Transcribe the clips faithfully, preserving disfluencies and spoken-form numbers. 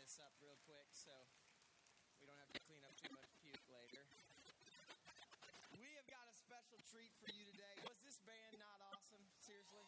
this up real quick so we don't have to clean up too much puke later. We have got a special treat for you today. Was this band not awesome? Seriously?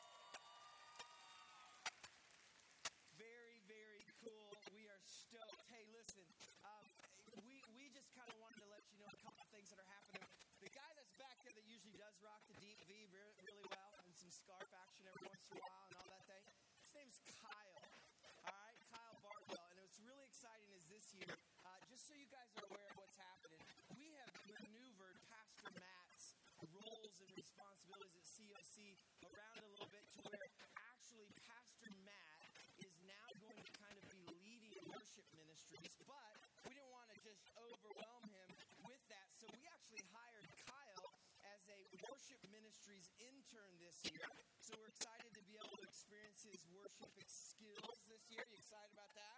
Very, very cool. We are stoked. Hey, listen, um, we we just kind of wanted to let you know a couple things that are happening. The guy that's back there that usually does rock the deep V really, really well and some scarf action every once in a while and all that thing, his name's Kyle. All right, Kyle Bartwell. And what's really exciting is this year, uh, just so you guys are aware of what's happening, we have maneuvered Pastor Matt's roles and responsibilities at C O C around a little bit to where actually Pastor Matt is now going to kind of be leading worship ministries, but we didn't want to just overwhelm him with that, so we actually hired Kyle as a worship ministries intern this year. So we're excited to be able to experience his worship skills this year. You excited about that?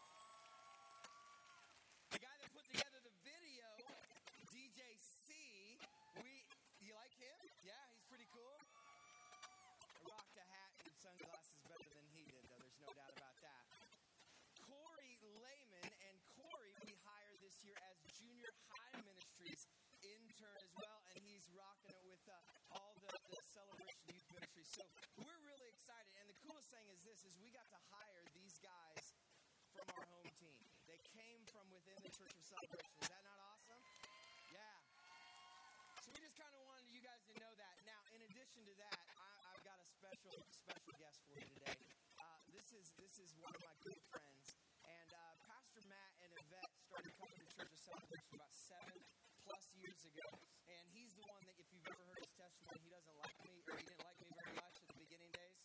The guy that put together the video, D J C, we, you like him? Yeah, he's pretty cool. I rocked a hat and sunglasses better than he did, though. There's no doubt about that. Corey Lehman, and Corey we hired this year as Junior High Ministries intern as well, and he's rocking it with uh, all the, the Celebration Youth Ministries. So we're really excited, and the coolest thing is this, is we got to hire these guys from our home team. They came from within the Church of Celebration. Is that not awesome? Yeah. So we just kind of wanted you guys to know that. Now, in addition to that, I, I've got a special, special guest for you today. Uh, this is this is one of my good friends, and uh, Pastor Matt and Yvette started coming to Church of Celebration about seven plus years ago, and he's the one that, if you've ever heard his testimony, he doesn't like me, or he didn't like me very much at the beginning days.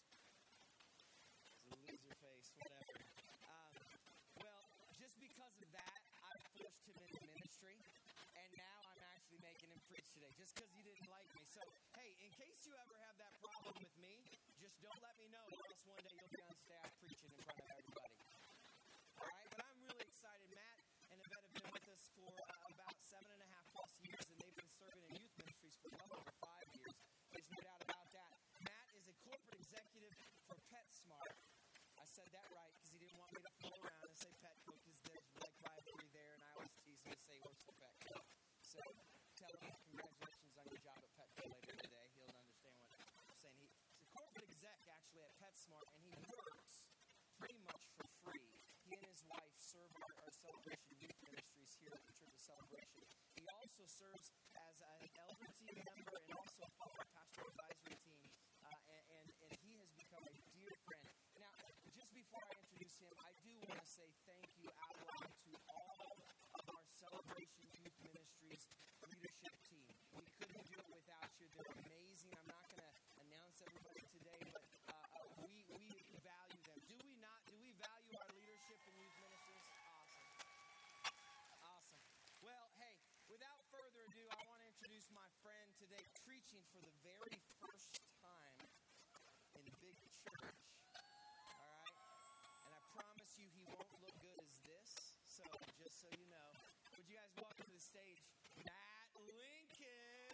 He's a loser face, whatever. Um, well, just because of that, I forced him into ministry. And now I'm actually making him preach today, just because he didn't like me. So, hey, in case you ever have that problem with me, just don't let me know, or else one day you'll be on staff preaching in front of everybody. All right? But I'm really excited. Matt and Yvette have been with us for uh, about seven and a half plus years, and they've been serving in youth ministries for well over five years. There's no doubt about that. Matt is a corporate executive for PetSmart. I said that right because he didn't want me to fool around and say Petco because there's like rivalry there, and I always tease him to say works for Petco. So tell him congratulations on your job at Petco later today. He'll understand what I'm saying. He, he's a corporate exec actually at PetSmart, and he works pretty much for free. He and his wife serve our, our Celebration Youth Ministries here at the Church of Celebration. He also serves as an elder team member and also a part of our pastoral advisory team, uh, and, and, and he has become a dear friend. Now, just before I introduce him, I do want to say thank you out loud to all of our Celebration Youth Ministries leadership team. We couldn't do it without you. They're amazing. I'm not going to announce everybody today, but uh, uh, we, we value them. Do we not? Do we value our leadership in youth ministries? Awesome. Awesome. Well, hey, without further ado, I want to introduce my friend today preaching for the very first time in Big Church. All right? And I promise you he won't look good as this. So, just so you know, would you guys welcome to the stage Matt Lincoln?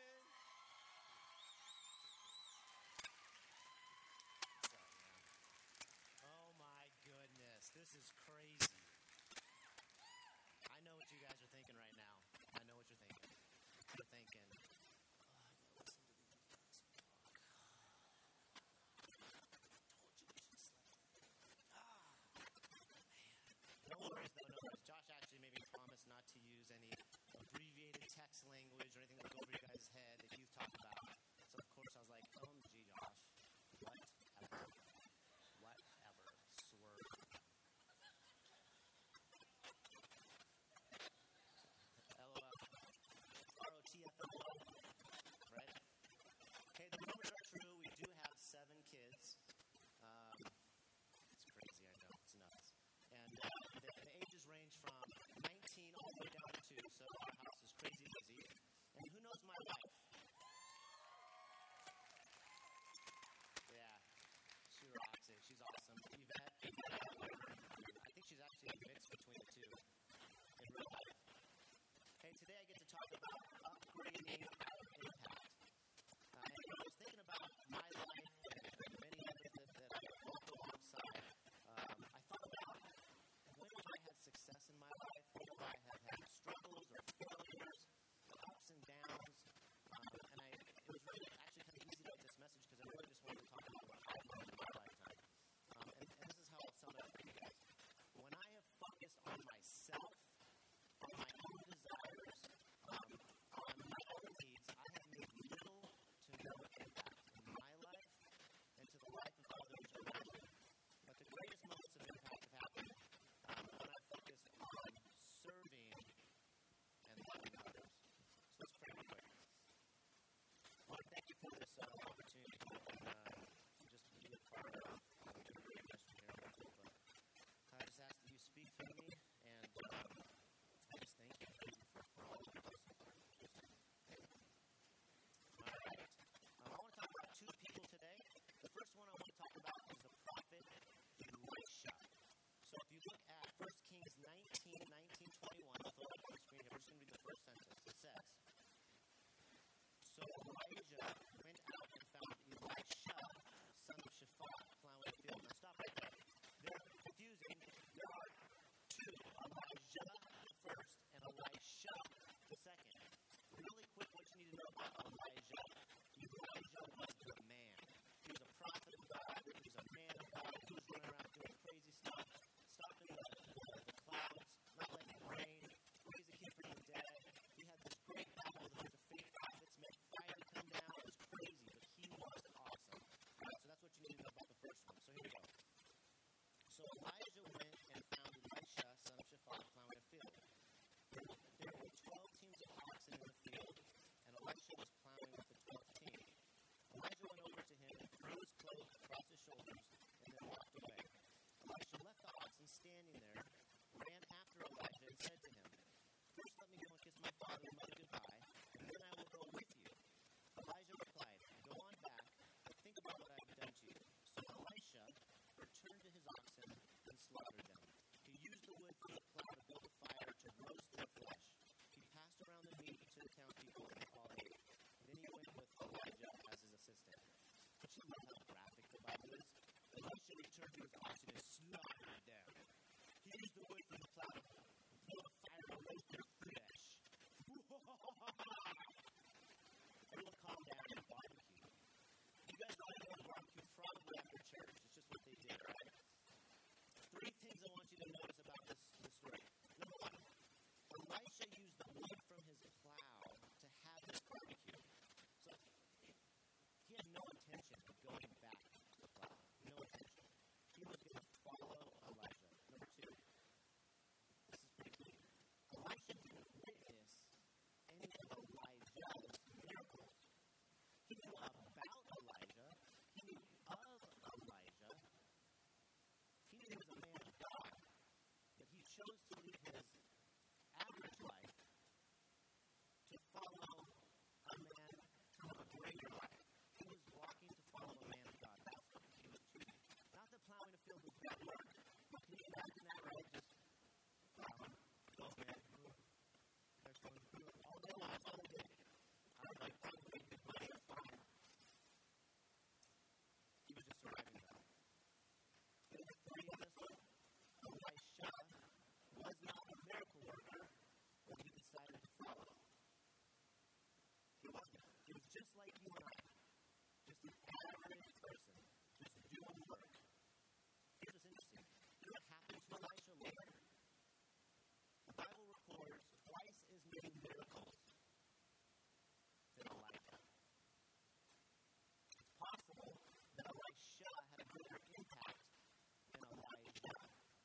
Oh my goodness, this is crazy. I know what you guys are thinking right now. I know what you're thinking. You're thinking, oh, I gotta listen to these guys talk. I told you we should sleep. Ah, man. No worries, though, no worries. Josh actually made me promise not to use any abbreviated text language or anything that would go over your guys' head that you've talked about. So, of course, I was like, O M G, Josh. Whatever. Whatever. Swerve. LOL. R O T F L. Right? Okay, the numbers are true. We do have seven kids. Um, it's crazy, I know. It's nuts. And uh, the, the ages range from nineteen all the way down to two. So our house is crazy busy. And who knows my wife? Yeah. She rocks it. She's awesome. Yvette, I think she's actually a mix between the two in real life. Okay, today I get to talk about upgrading our impact. Uh, and I was thinking about my life and many others that, that I walked alongside. Um, I thought about when have I Elisha returned to his oxen and slaughtered them. He used the wood from the plow to blow a fire and roast their flesh. Everyone calmed down and barbecue. You guys know how to barbecue probably after church. It's just what they did, right? Three things I want you to notice about this, this story. Number one, Elisha used the wood from his plow to have this barbecue. So he had no intention of going back to the plow. No intention. He was going to follow Elijah. Number two, this is pretty cool. Elisha didn't witness any of Elijah's miracles. He knew about Elijah. He knew of Elijah. He knew he was a man of God. But he chose to leave his average life to follow a man from a greater life. He was walking to follow a man of God. That's what he was choosing. Not that plowing a field was bad work. Can you imagine that, right? Just plowing. Go, man. Next one. All day long. That's all they did. I was like, probably make good money. That's fine. He was just surviving that. And the three on this one, Elisha was not a miracle worker when he decided to follow. He wasn't. He was just like you and I. Just an average person. Just doing work. Here's what's interesting. You know what happened to Elisha later? The Bible records twice as many miracles than Elijah. It's possible that Elisha had a greater impact than Elijah.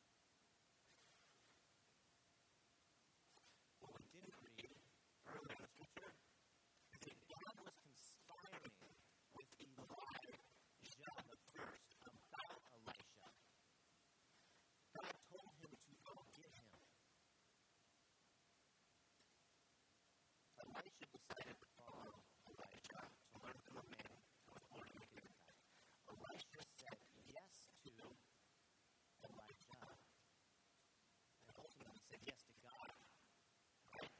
What we didn't read earlier in the scripture is that God was conspiring with Elijah the first about Elisha. God told him to go get him. Elisha decided to follow Elijah to learn from a man who was born to make an impact. Elisha said yes to Elijah and ultimately said yes to God. Right?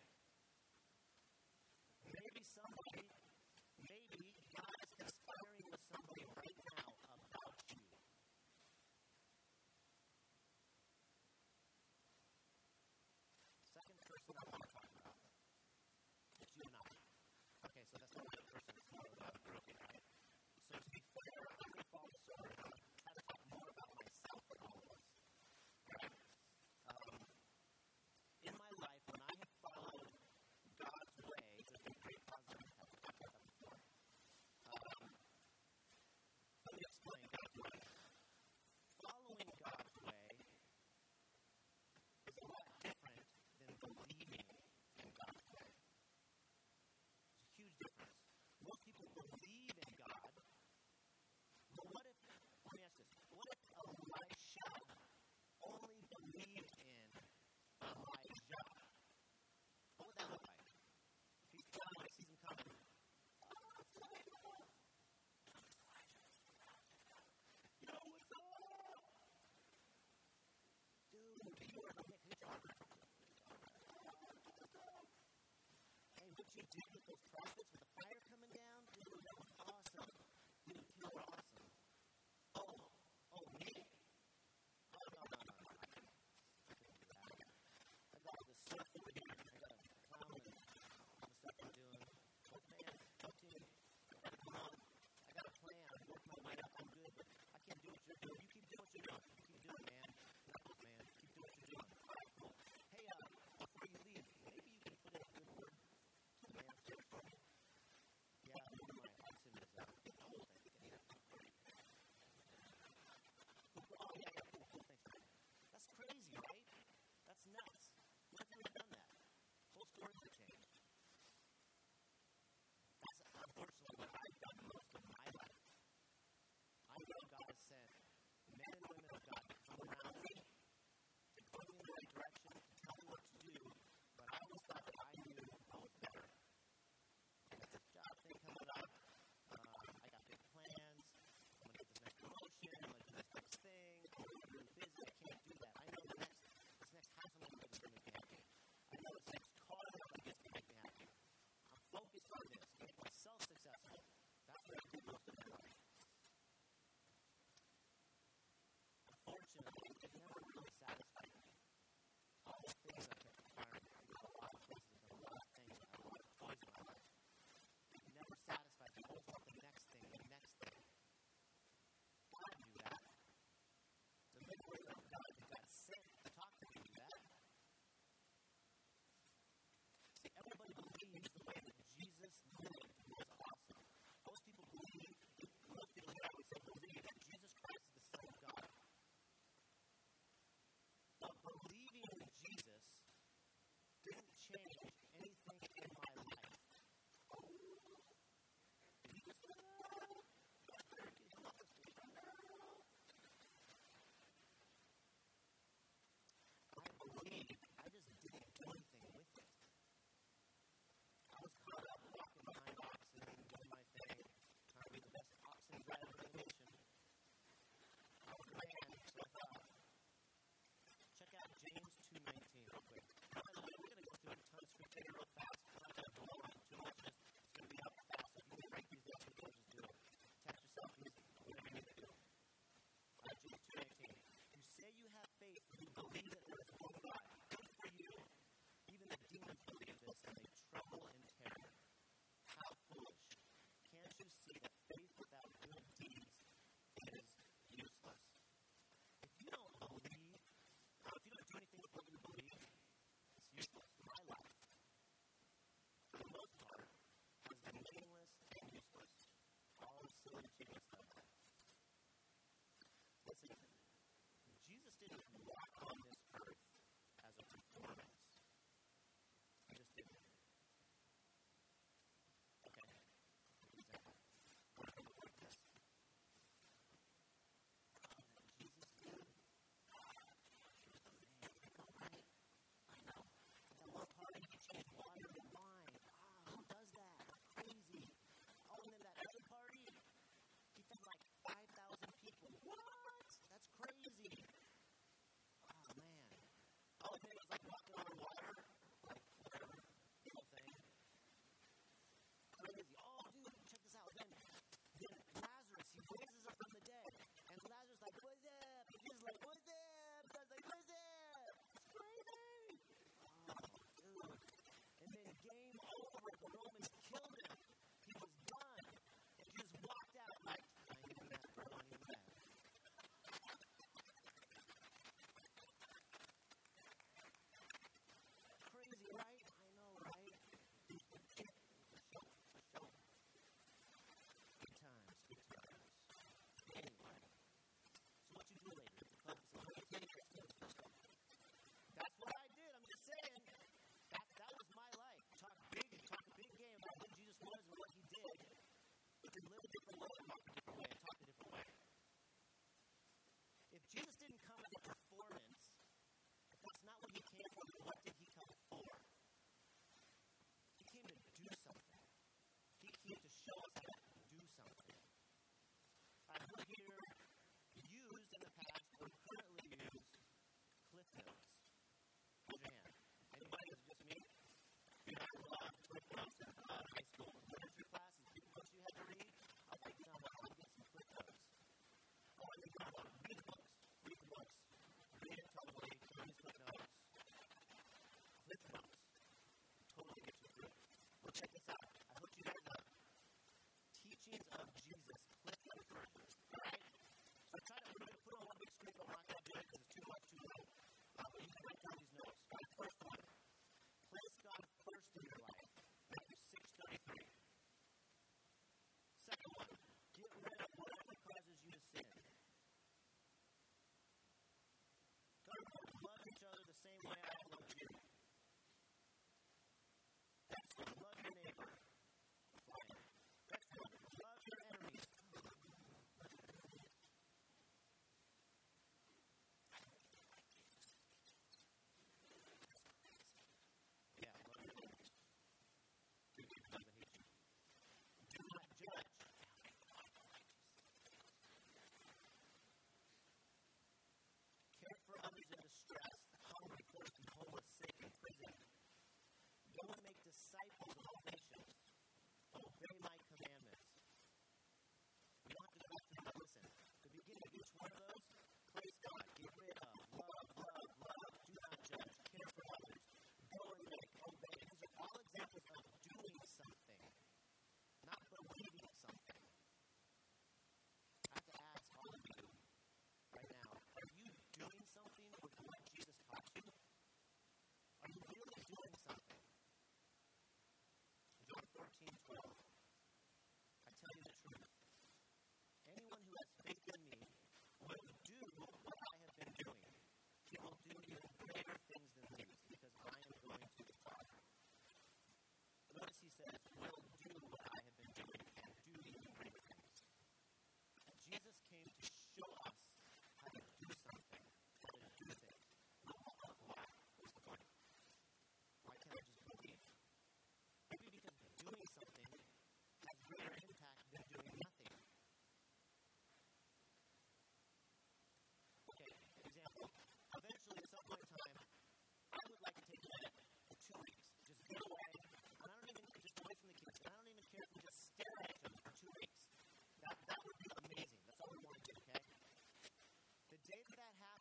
Maybe somebody, maybe God is conspiring with somebody right now about you. Second person I want to talk about is you and I. Okay, so that's not the person, it's more about broken, right? So to be fair, I'm going to follow the story. I'm going to try to talk more about myself than all of us. Right? Um, in my life, when I have followed God's way, there's been great positive impact. I've talked about that before. Um, let me explain God's way. Following God's way is a lot different than believing in God's way. It's a huge difference. Most people believe in God, but what if, let me ask this, what if Elisha only believed in Elijah? What would that look like? If he's coming, I see him coming. Oh, it's Elijah. It's Elijah. Yo, what's up? Dude, you are the Nick Hitchcock. Hey, what you did with those prophets with the fire coming down? Dude, that was awesome. Dude, you were awesome. Oh, oh, me? Oh, no, no, no, no. I can't, I can't do that. I got all this stuff over here. I got a clown and all the stuff I'm doing. Oh, man, talk to me. Come on. I got a plan. I worked my way up. I'm good, but I can't do what you're doing. You keep doing what you're doing. You keep doing it, man. No, man. Keep doing what you're doing. All right, cool. Hey, uh, before you leave, maybe you can put in a good word to the man for me. Yeah. change anything in my life? Did he just, uh, I believe I just didn't do anything with it. I was caught up walking behind oxen and doing my thing, trying to be the best oxen driver in the nation. I was ran, so I thought, check out James two nineteen real quick. By the way, we're going to go through a ton of scripture real fast. I'm not going to blow on too much. Just, it's going to be up fast. So if you can break these down, just do it. Tap yourself, use whatever you need to do. Uh, James two nineteen. You say you have faith, you believe that there is one God. Good for you. Even the demons believe this, and they tremble in terror. How foolish. Can't you see that faith without good deeds is useless? If you don't believe, uh, if you don't do anything with what you believe, it's useless. My life, for the most part, has been meaningless and useless. All silly achievements of that. Listen, Jesus didn't walk on this earth as a performance. He just didn't. Okay. Example. What if I look like this? Oh, that Jesus did. He was the man. You know, right? I know. At one party, he changed water to wine. Ah, who does that? Crazy. Oh, and then that other party, he fed like five thousand people. What? That's crazy. Oh, man. Oh, and then it was like walking on water. Like, whatever. Little thing. Crazy. Oh, dude, check this out. Then, then Lazarus, he raises up from the dead. And Lazarus like, what's up? And Jesus like, what's up? And I was like, what's up? It's crazy. Oh, dude. And then game over. The Romans killed him. He was done. And Jesus walked out like, I ain't even that, bro. I ain't even that. Crazy, right? I know, right? For sure, for sure. Good times, good times. Anyway, so what you do later? Focus on what you did. That's what I did. I'm just saying. That, that was my life. Talk big, talk a big game about who Jesus was and what he did. You can live a different way, walk a different way, and talk a different way. If Jesus didn't come as a performance, if that's not what he came for, what did he come for? He came to do something. He came to show us how to do something. I put here, used in the past, or currently used, Cliff Notes. Raise your hand. Anybody? Is it just me? You know, I love Cliff Notes in uh, high school literature classes, big books you had to read. I was like, you know what, I'll get some Cliff Notes. Oh, and then you know what, read the books. Read the books. Read it totally. Use Cliff Notes. Cliff Notes. Totally get you through it. Well, check this out. I hooked you guys up. Teachings of Jesus. Cliff Notes versions. All right? So I tried to put it on one big screen, but I'm not going to do it because it's too much, too long. Uh, but you can write down these notes. All right, first one. Place God first in your life. Matthew six thirty-three. Second one. Get rid of whatever causes you to sin. Third one. Love each other the same way I love you. Next one. Love your neighbor. Fine. Next one. Love your enemies. Yeah, love your enemies. Do good to those that hate you. Do not judge. Care for others in distress, hungry, thirsty, homeless, sick, in prison. Go and make disciples of all nations. Obey my commandments. We don't have to go back to them, but listen. The beginning of each one of those, place God, get rid of, love, love, love, do not judge, care for others, go and make, obey. These are all examples of doing something, not believing something. I have to ask all of you right now, are you doing something with what Jesus taught you? Are you really doing something?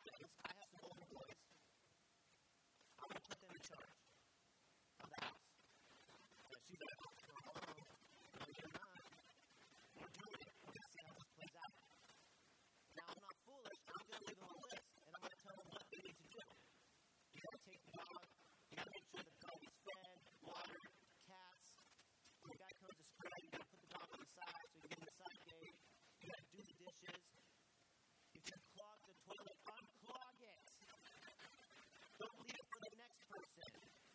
boys. I have some older boys. I'm going to put them in charge of the house. And she's like, oh, no, you're not. You're doing it. We're going to see how this plays out. Now, I'm not foolish. I'm going to leave them a list, and I'm going to tell them what they need to do. You got to take the dog. You got to make sure the dog is fed, watered, cats. When the guy comes to spray, you got to put the dog on the side so you can get in the side gate. You got to do the dishes. If you clog the toilet, unclog it. Don't leave it for the next person.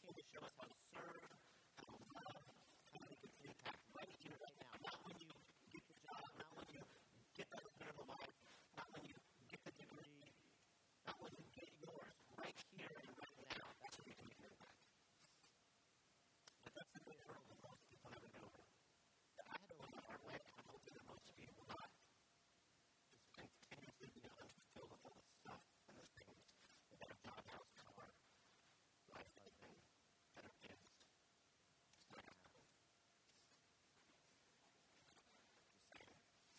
came to show us how to serve, how to love, how to make an impact right here, right now. Not when you get the job, not when you get that incredible life, not when you get the degree, not when you get yours. Right here and right now, that's when you can make an impact. But that's the big hurdle that most people never get over. That I had to learn the hard way, and I'm hoping that most people will not. Just continuously be able to fill with all the stuff and the things, the better job, house, car, life, husband, better kids. It's not going to happen. Just saying.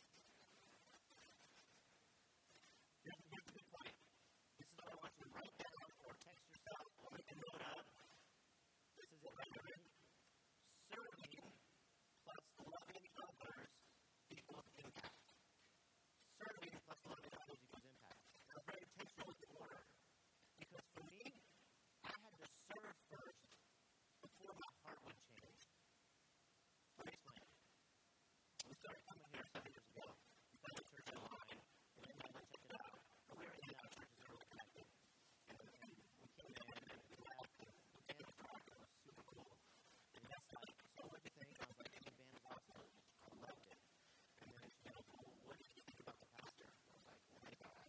Here's, here's the big point. This is what I want you to write down or text yourself or make a note of. This is it right here. Serving plus loving others equals impact. Serving plus loving others equals impact. And I'm very intentional with the order. Because for me, I had to serve first before my heart would change. Let me explain. We started coming here seven years ago. We found a church online, and then I checked it out. And we were in and out of churches that were really connected. And, and we came in, and we left, and the band was rocking. It was super cool. And that's like, so what do you think? I was like, the band is awesome. I loved it. And then she goes, well, what did you think about the pastor? I was like, oh my God.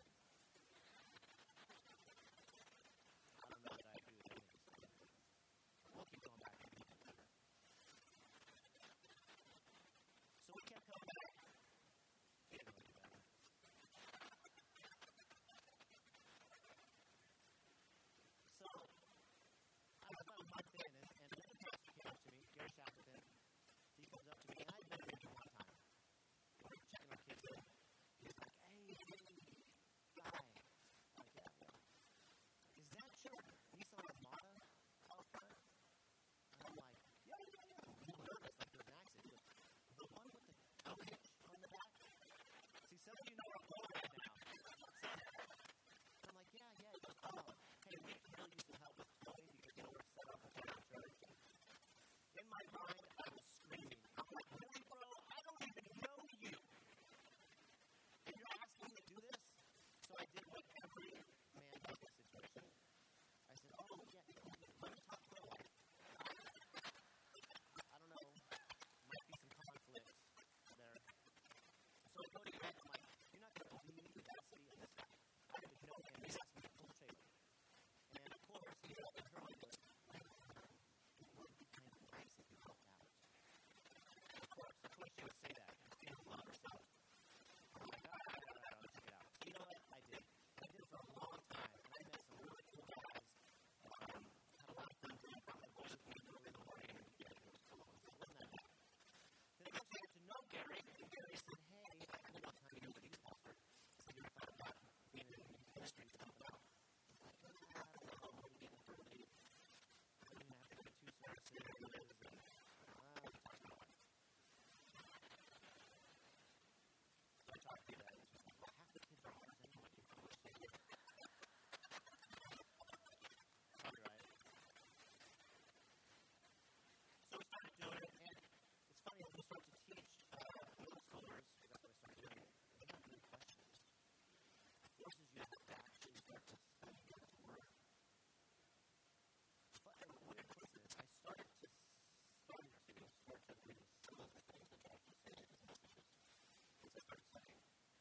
I don't know that I agree with anything he said. We'll keep going back and make it better. So we kept coming back. He didn't really do better. So I was about a month in, and, and another pastor came up to me, Gary Shackleton. He comes up to me, and I'd been maybe one time. We were checking our kids in. He was like, hey, hey, guy. I'm like, yeah, yeah. Is that your Nissan Armada out front? And I'm like, yeah, yeah, yeah. I'm a little nervous, like there's an accident. He goes, the one with the tow hitch on the back? See, some of you know where I'm going right now. So, I'm like, yeah, yeah. He goes, oh, hey, we can really use some help with towing because you know we're set up with our church. In my mind, I was screaming. I'm like, really, bro? I don't even know you. And you're asking me to do this? So I did what every man does in this situation. I said, oh, yeah, yeah, let me talk to my wife. I don't know. Might be some conflict there. So I go to bed. I'm like, you're not going to believe the audacity of this guy. I didn't know him. He's asking me to pull the trailer. And of course, you know, in her mind goes, it would be kind of nice if you helped out. And of course, of course she would say that. She didn't love herself. I'm like, all right, all right, all right, I'll check it out. So you know what? I did. I did it for a long time. And I met some really cool guys. Um, had a lot of fun doing it. Brought my boys with me early in the morning. And yeah, it was cool. It wasn't that bad. Then eventually I got to know Gary. And Gary said, hey, I don't know what time you were the youth pastor. I said, you ever thought about being in the youth ministry to help out? I was like, I don't know. I'm getting early. I don't even have to go to two services. And, uh, we talked about it. So I talked to you about it. She's like, well, half the kids are ours anyway. You probably should do it. Probably right. So we started doing it, and it's funny when we start to teach uh, middle schoolers, because that's what I started doing, they have good questions. It forces you to have to actually start to study God's Word. But the weird coincidence, I started to started to start to read some of the things that God was saying in his messages. As I started studying.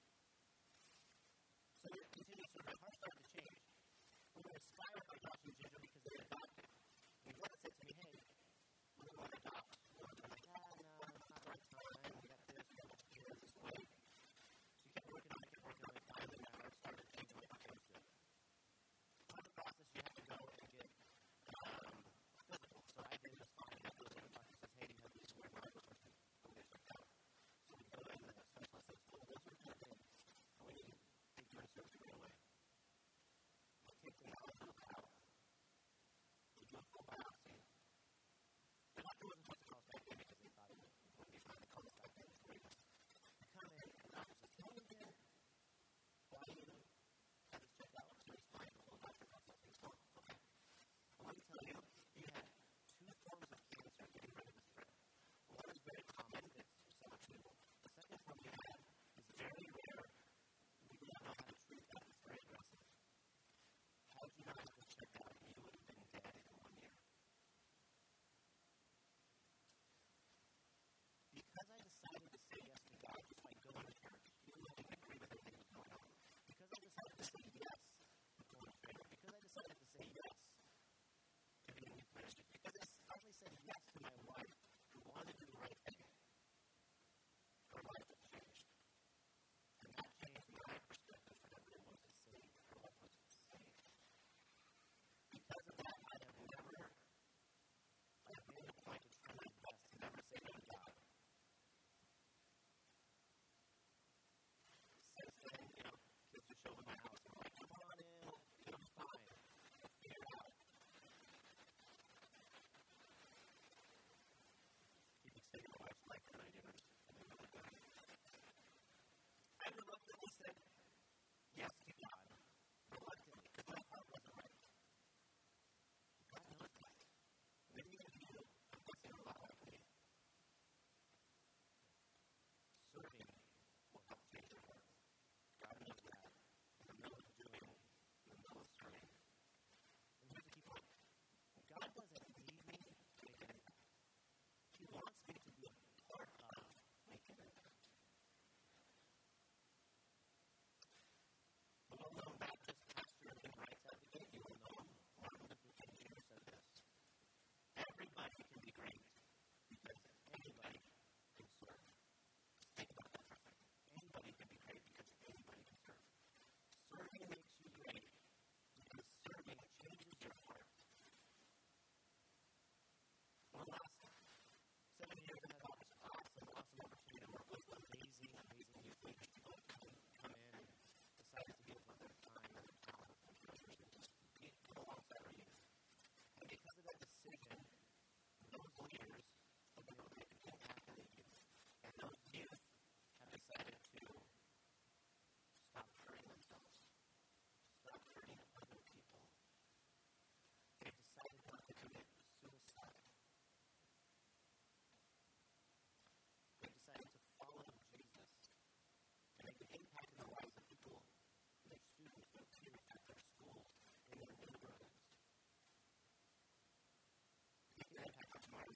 So it continues to, my heart started to change. We were inspired by Josh and Ginger because they adopted. And God said to me, hey, we want to adopt. And they're like, ah, no, it's not the right time. We got this, we got a bunch of kids, just wait. So you kept working on it, kept working on it. Finally, my heart started changing like, okay, let's do it. Part of the process, you have to go and get um, physical. So I did just fine. I go to the doctor says, hey, do you have these weird mind question? Go get checked out. So we go in, and the specialist says, well, those are good things. And we need to take you into surgery right away. We'll take the knowledge of the cloud. We do a full biopsy. The doctor wasn't supposed to call us back in because they thought it would be fine to call us back in. It's great. We come in, and the doctor says, tell me again, why do you have this checked out? So he's fine. The whole doctor process is fine. Okay. Well, let me tell you, he had two forms of cancer getting ready to spread. One is very common, it's somewhat treatable. The second form he had is very rare. We do not know how to treat that. It's very aggressive. Had you not had this checked out, you would have been dead in one year.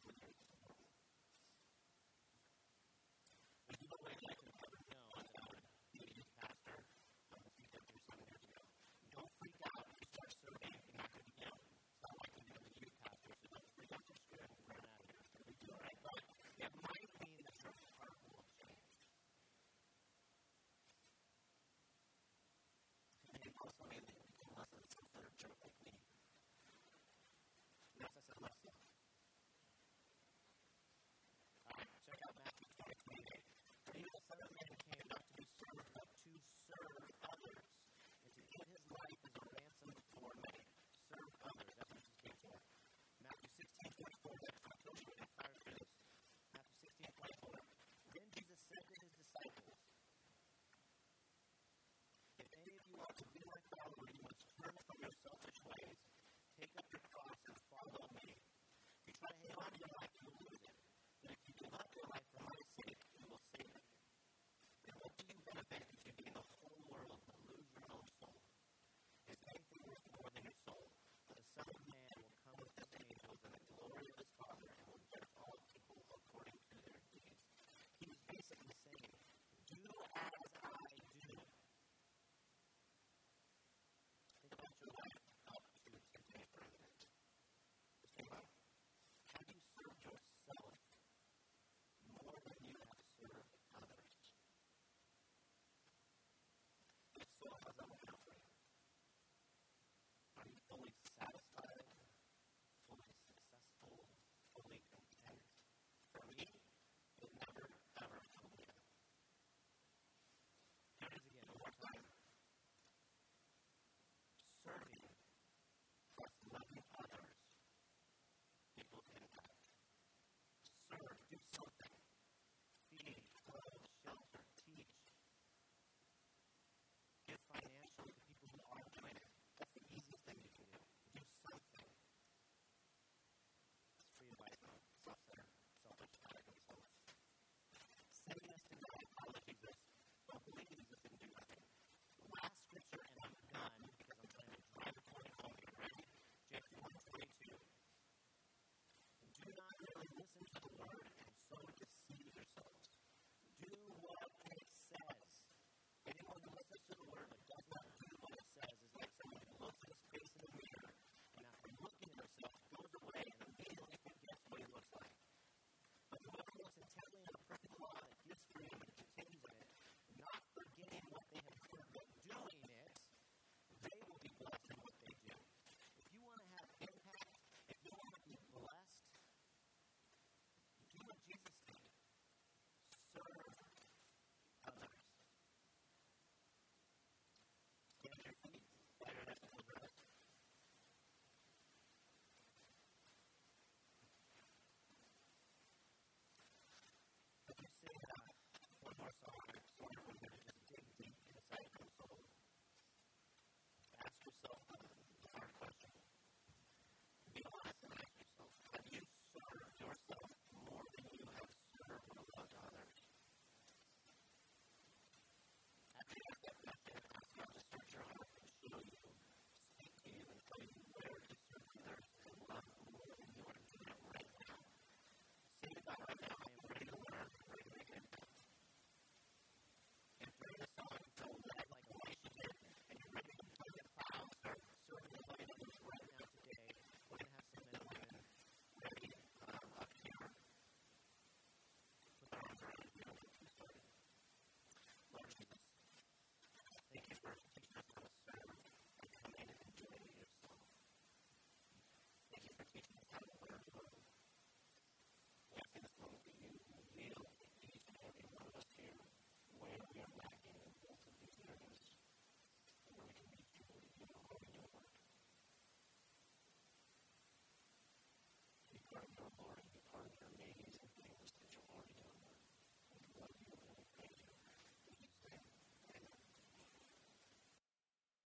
Saying yes to God, follow Jesus, don't believe Jesus and do nothing.